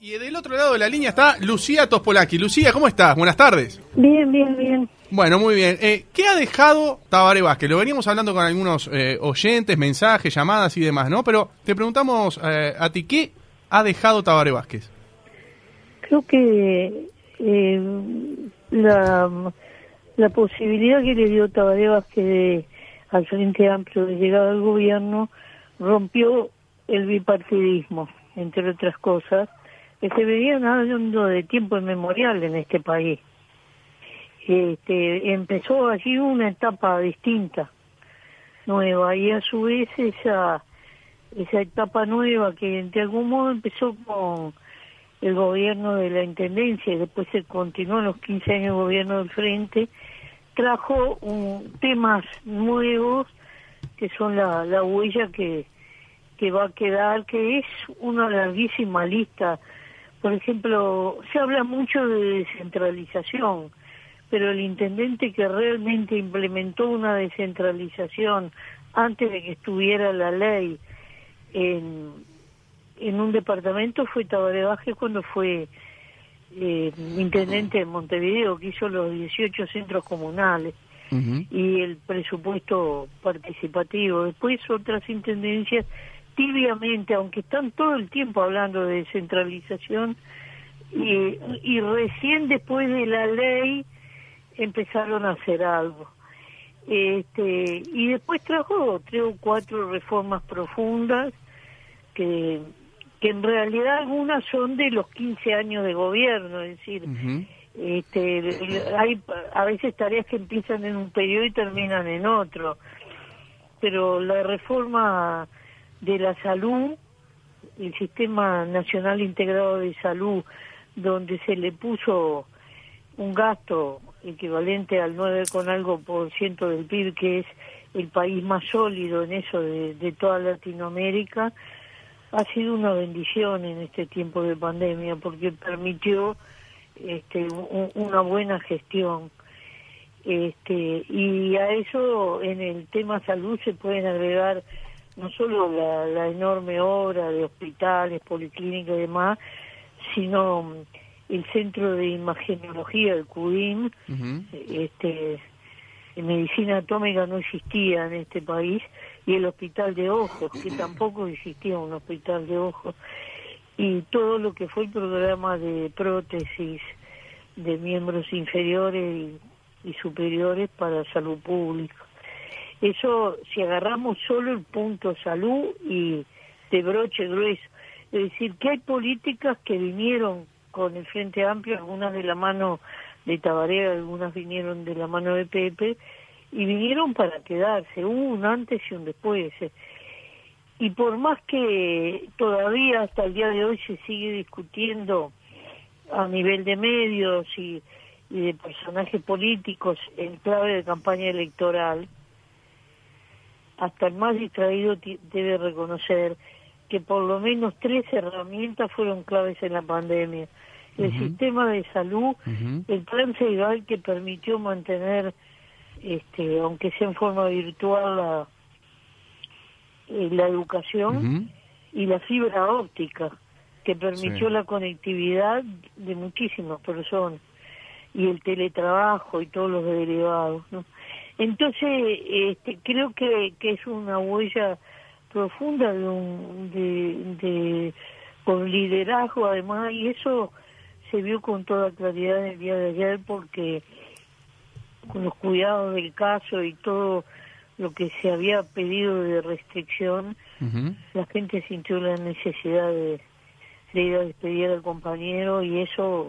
Y del otro lado de la línea está Lucía Tospolaki. Lucía, ¿cómo estás? Buenas tardes. Bien, bien, bien. Bueno, muy bien. ¿Qué ha dejado Tabaré Vázquez? Lo veníamos hablando con algunos oyentes, mensajes, llamadas y demás, ¿no? Pero te preguntamos a ti, ¿qué ha dejado Tabaré Vázquez? Creo que la posibilidad que le dio Tabaré Vázquez al Frente Amplio de llegar al gobierno rompió el bipartidismo, entre otras cosas, que se venían dando de tiempo inmemorial en este país. Empezó allí una etapa distinta, nueva, y a su vez esa etapa nueva que de algún modo empezó con el gobierno de la Intendencia y después se continuó en los 15 años de gobierno del Frente, trajo temas nuevos que son la huella que va a quedar, que es una larguísima lista. Por ejemplo, se habla mucho de descentralización, pero el intendente que realmente implementó una descentralización antes de que estuviera la ley en un departamento fue Tabaré Vázquez cuando fue intendente de Montevideo, que hizo los 18 centros comunales y el presupuesto participativo. Después otras intendencias tibiamente, aunque están todo el tiempo hablando de descentralización, y recién después de la ley empezaron a hacer algo. Y después trajo 3 o 4 reformas profundas que en realidad algunas son de los 15 años de gobierno, es decir, hay a veces tareas que empiezan en un periodo y terminan en otro, pero la reforma de la salud, el Sistema Nacional Integrado de Salud, donde se le puso un gasto equivalente al 9 con algo por ciento del PIB, que es el país más sólido en eso de toda Latinoamérica, ha sido una bendición en este tiempo de pandemia porque permitió una buena gestión. Y a eso en el tema salud se pueden agregar no solo la enorme obra de hospitales, policlínicas y demás, sino el centro de imagenología, el CUDIM. En medicina atómica no existía en este país, y el hospital de ojos, que tampoco existía un hospital de ojos, y todo lo que fue el programa de prótesis de miembros inferiores y superiores para salud pública. Eso, si agarramos solo el punto salud y de broche grueso, es decir, que hay políticas que vinieron con el Frente Amplio, algunas de la mano de Tabaré, algunas vinieron de la mano de Pepe, y vinieron para quedarse, hubo un antes y un después. Y por más que todavía hasta el día de hoy se sigue discutiendo a nivel de medios y de personajes políticos en clave de campaña electoral, hasta el más distraído debe reconocer que por lo menos 3 herramientas fueron claves en la pandemia. El sistema de salud, el plan Ceibal que permitió mantener, aunque sea en forma virtual, la educación, y la fibra óptica que permitió la conectividad de muchísimas personas, y el teletrabajo y todos los derivados, ¿no? Entonces, creo que es una huella profunda con liderazgo además, y eso se vio con toda claridad el día de ayer, porque con los cuidados del caso y todo lo que se había pedido de restricción, la gente sintió la necesidad de ir a despedir al compañero, y eso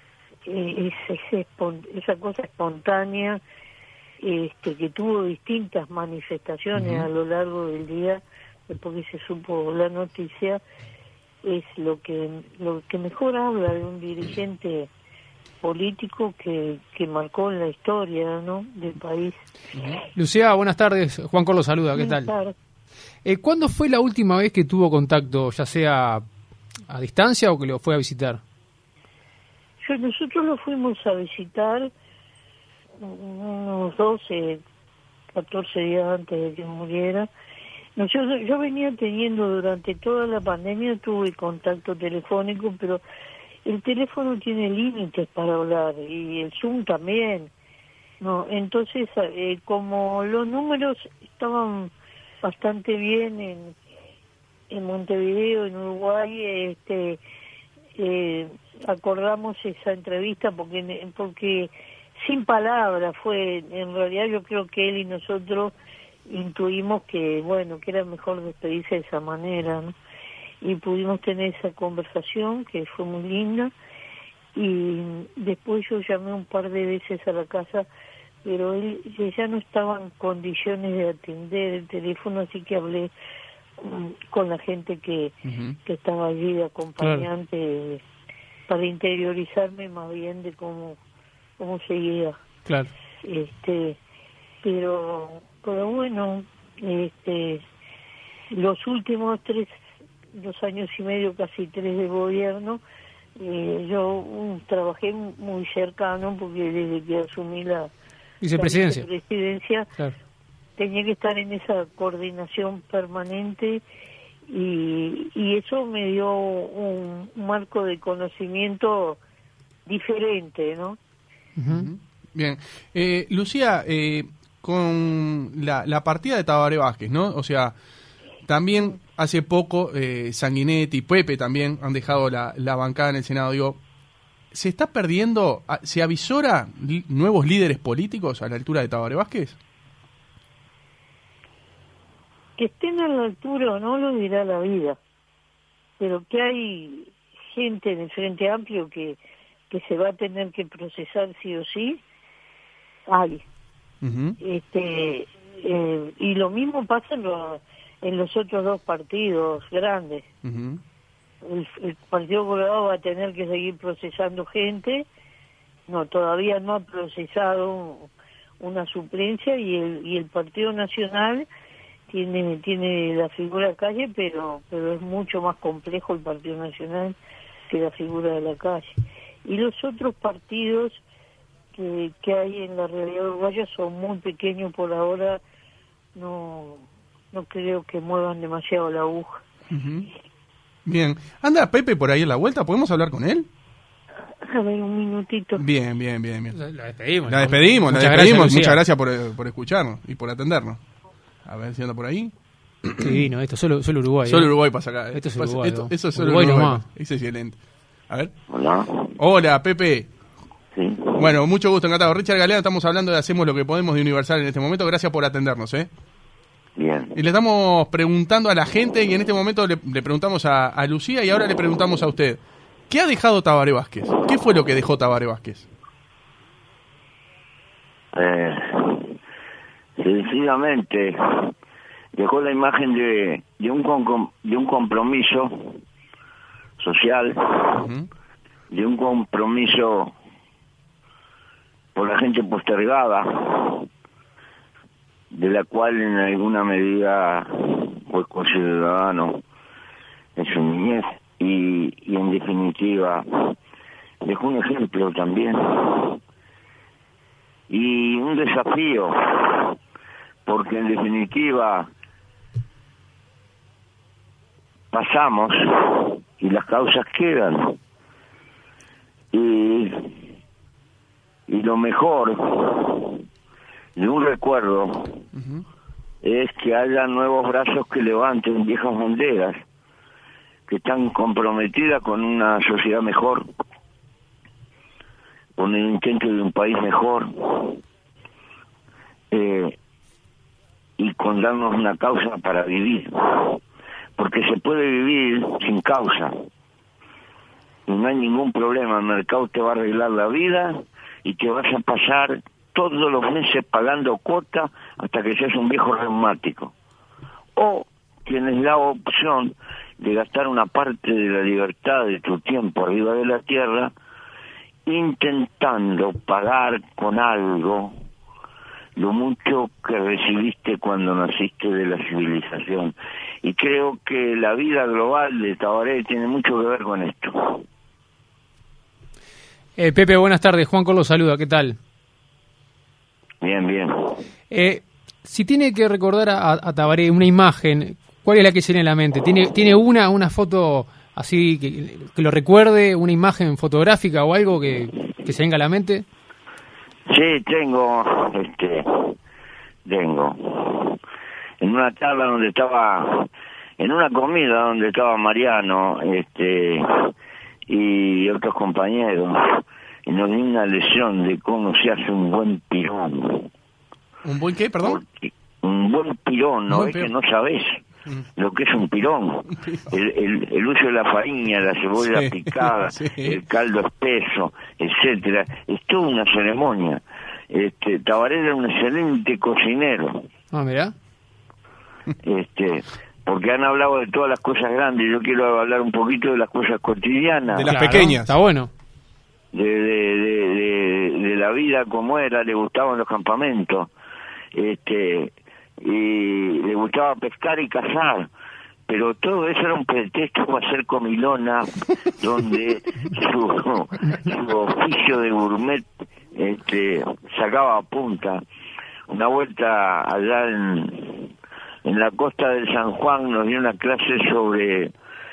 esa cosa espontánea que tuvo distintas manifestaciones a lo largo del día después que se supo la noticia, es lo que mejor habla de un dirigente político que marcó en la historia, ¿no?, del país. Lucía, buenas tardes. Juan Carlos saluda, ¿qué Buenas tal? tardes. ¿Cuándo fue la última vez que tuvo contacto, ya sea a distancia o que lo fue a visitar? Nosotros lo fuimos a visitar unos 12, 14 días antes de que muriera, No, yo venía teniendo durante toda la pandemia, tuve contacto telefónico, pero el teléfono tiene límites para hablar y el Zoom también. No, entonces, como los números estaban bastante bien en Montevideo, en Uruguay, acordamos esa entrevista porque sin palabras fue, en realidad yo creo que él y nosotros intuimos que, bueno, que era mejor despedirse de esa manera, ¿no? Y pudimos tener esa conversación que fue muy linda, y después yo llamé un par de veces a la casa, pero él ya no estaba en condiciones de atender el teléfono, así que hablé con la gente que estaba allí de acompañante, para interiorizarme más bien de cómo seguía. Claro. Pero bueno, los últimos 2 años y medio, casi 3 de gobierno, yo trabajé muy cercano, porque desde que asumí la vicepresidencia, claro, tenía que estar en esa coordinación permanente, y eso me dio un marco de conocimiento diferente, ¿no? Bien. Lucía, con la partida de Tabaré Vázquez, ¿no? O sea, también hace poco Sanguinetti y Pepe también han dejado la bancada en el Senado. Digo, ¿se está perdiendo, se avisora nuevos líderes políticos a la altura de Tabaré Vázquez? Que estén a la altura o no lo dirá la vida, pero que hay gente en el Frente Amplio que se va a tener que procesar sí o sí, hay. Y lo mismo pasa en los otros 2 partidos grandes. El Partido Colorado va a tener que seguir procesando gente. No, todavía no ha procesado una suplencia, y el Partido Nacional tiene la figura Calle, pero es mucho más complejo el Partido Nacional que la figura de la Calle. Y los otros partidos que hay en la realidad uruguaya son muy pequeños por ahora, no creo que muevan demasiado la aguja. Bien. ¿Anda Pepe por ahí en la vuelta? ¿Podemos hablar con él? A ver, un minutito. Bien. La despedimos. La despedimos. Gracias, muchas gracias por escucharnos y por atendernos. A ver si anda por ahí. Sí, no, esto solo Uruguay. Solo Uruguay pasa acá. Esto es Uruguay. Eso es solo Uruguay Uruguay. nomás. Es excelente. A ver. Hola, Pepe. Sí. Bueno, mucho gusto, encantado. Richard Galeano, estamos hablando de Hacemos lo que podemos de Universal en este momento. Gracias por atendernos, Bien. Y le estamos preguntando a la gente, y en este momento le preguntamos a Lucía, y ahora le preguntamos a usted. ¿Qué ha dejado Tabaré Vázquez? ¿Qué fue lo que dejó Tabaré Vázquez? Sencillamente dejó la imagen de un compromiso social, de un compromiso por la gente postergada, de la cual en alguna medida fue considerado en su niñez, y en definitiva dejó un ejemplo también y un desafío, porque en definitiva pasamos y las causas quedan, y lo mejor de un recuerdo es que haya nuevos brazos que levanten viejas banderas que están comprometidas con una sociedad mejor, con el intento de un país mejor, y con darnos una causa para vivir, porque se puede vivir sin causa y no hay ningún problema. El mercado te va a arreglar la vida y te vas a pasar todos los meses pagando cuota hasta que seas un viejo reumático, o tienes la opción de gastar una parte de la libertad de tu tiempo arriba de la tierra intentando pagar con algo lo mucho que recibiste cuando naciste de la civilización. Y creo que la vida global de Tabaré tiene mucho que ver con esto. Pepe, buenas tardes. Juan Carlos saluda, ¿qué tal? Bien. Si tiene que recordar a Tabaré una imagen ¿Cuál es la que se le en la mente? ¿Tiene una foto así que lo recuerde, una imagen fotográfica o algo que se venga a la mente? Sí, tengo. En una charla donde estaba, en una comida donde estaba Mariano, y otros compañeros, y nos dio una lección de cómo se hace un buen pirón. ¿Un buen qué, perdón? Porque un buen pirón, ¿no? Es que no sabés lo que es un pirón. El uso de la farina, la cebolla picada, el caldo espeso, etcétera, es toda una ceremonia. Tabaré era un excelente cocinero. Ah, mirá. Porque han hablado de todas las cosas grandes, yo quiero hablar un poquito de las cosas cotidianas. De las pequeñas. Está bueno. De la vida como era, le gustaban los campamentos, y le gustaba pescar y cazar, pero todo eso era un pretexto para hacer comilona, donde su oficio de gourmet sacaba a punta. Una vuelta allá en la costa del San Juan nos dio una clase sobre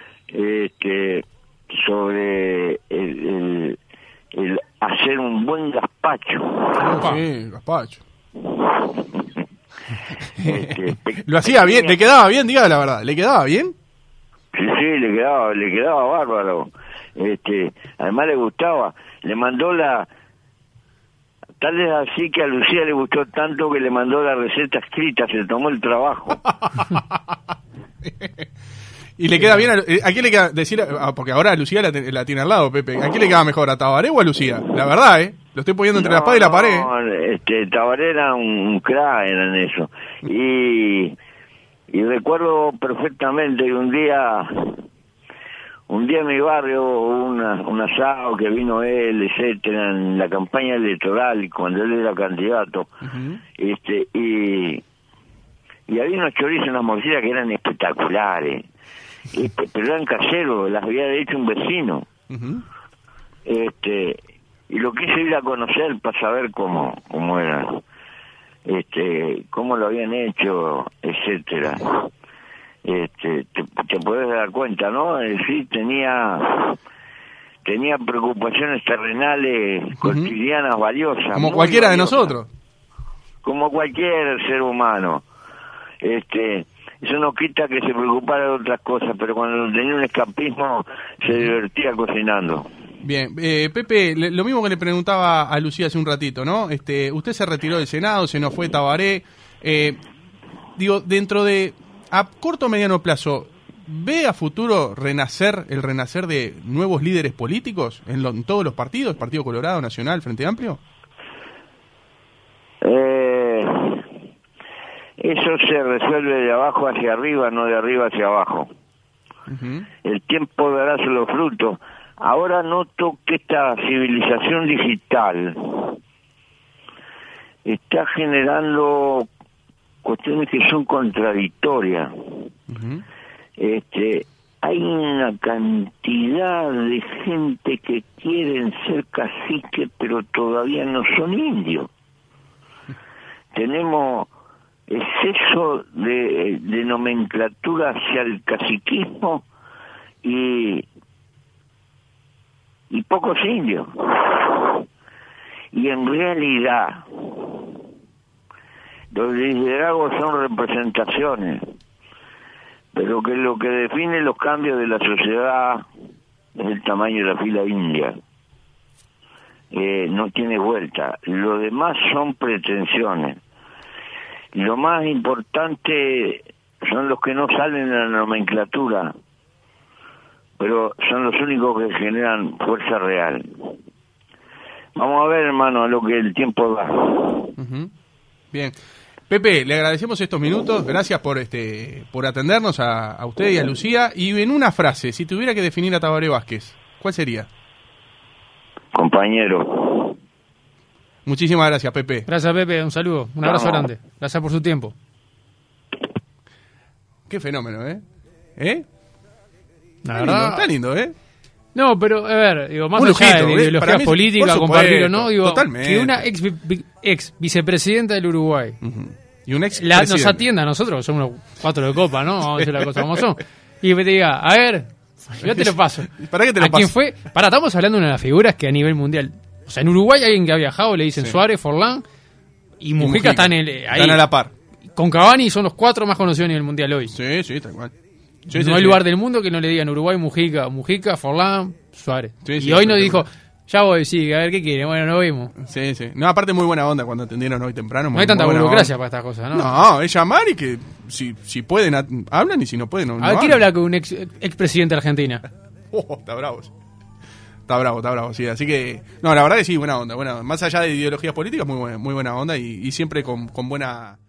el hacer un buen gazpacho. Sí, gazpacho. Lo hacía bien, le quedaba bien, diga la verdad, ¿le quedaba bien? Sí, le quedaba bárbaro. Además le gustaba, le mandó tal vez así que a Lucía le gustó tanto que le mandó la receta escrita, se tomó el trabajo. ¿Y le queda bien? ¿A quién le queda decir? Porque ahora Lucía la tiene al lado, Pepe. ¿A quién le queda mejor, a Tabaré o a Lucía? La verdad, lo estoy poniendo entre la espada y la pared. No, Tabaré era un crack en eso. Y recuerdo perfectamente que un día en mi barrio hubo un asado que vino él, etcétera, en la campaña electoral, cuando él era candidato. Uh-huh. Y había unos chorizos, unas morcillas que eran espectaculares. Pero eran caseros, las había hecho un vecino. Uh-huh. Y lo quise ir a conocer para saber cómo era, cómo lo habían hecho, etcétera. Te podés dar cuenta, ¿no? Sí, tenía preocupaciones terrenales cotidianas valiosas. Como cualquiera de nosotros. Como cualquier ser humano. Eso no quita que se preocupara de otras cosas, pero cuando tenía un escapismo se divertía cocinando. Bien, Pepe, lo mismo que le preguntaba a Lucía hace un ratito, ¿no? Usted se retiró del Senado, se nos fue Tabaré. Dentro de, a corto o mediano plazo, ¿ve a futuro el renacer de nuevos líderes políticos en todos los partidos? Partido Colorado, Nacional, Frente Amplio. Eso se resuelve de abajo hacia arriba, no de arriba hacia abajo. Uh-huh. El tiempo dará los frutos. Ahora noto que esta civilización digital está generando cuestiones que son contradictorias. Uh-huh. Hay una cantidad de gente que quieren ser caciques, pero todavía no son indios. Tenemos exceso de nomenclatura hacia el caciquismo y pocos indios. Y en realidad los liderazgos son representaciones, pero que lo que define los cambios de la sociedad es el tamaño de la fila india. No tiene vuelta. Lo demás son pretensiones. Lo más importante son los que no salen en la nomenclatura, pero son los únicos que generan fuerza real. Vamos a ver, hermano, a lo que el tiempo da. Uh-huh. Bien. Pepe, le agradecemos estos minutos, gracias por atendernos a usted y a Lucía. Y en una frase, si tuviera que definir a Tabaré Vázquez, ¿cuál sería? Compañero. Muchísimas gracias, Pepe. Gracias, Pepe, un saludo, un abrazo grande. Gracias por su tiempo. Qué fenómeno, ¿eh? La verdad, está lindo, ¿eh? No, pero, a ver, digo, más un allá lujito, de ideologías políticas, compartirlo, ¿no? Digo, totalmente. que una ex vicepresidenta del Uruguay, Y un ex nos atienda a nosotros, somos unos 4 de copa, ¿no? Vamos a decir la cosa como son. Y te diga, a ver, yo te lo paso. ¿Para qué te lo ¿A quién fue? Estamos hablando de una de las figuras que a nivel mundial. O sea, en Uruguay hay alguien que ha viajado, le dicen Suárez, Forlán, y Mujica están ahí. Están a la par. Con Cavani son los 4 más conocidos a nivel mundial hoy. Sí, tal cual. No hay lugar del mundo que no le digan Uruguay, Mujica, Forlán, Suárez. Y hoy nos dijo, ya voy, sí, a ver qué quiere, bueno, nos vemos. Sí. No, aparte muy buena onda cuando atendieron hoy temprano. No hay tanta burocracia para estas cosas, ¿no? No, es llamar y que si pueden, hablan y si no pueden, no. Quiero hablar con un expresidente de Argentina. Está bravo. Está bravo, sí. Así que, no, la verdad que sí, buena onda. Más allá de ideologías políticas, muy buena onda y siempre con buena